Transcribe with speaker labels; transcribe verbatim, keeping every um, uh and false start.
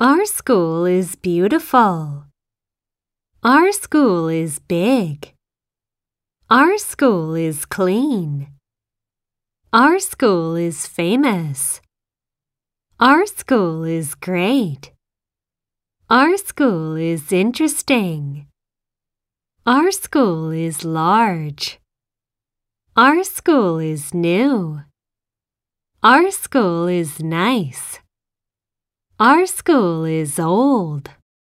Speaker 1: Our school is beautiful. Our school is big. Our school is clean. Our school is famous. Our school is great. Our school is interesting. Our school is large. Our school is new. Our school is nice. Our school is old.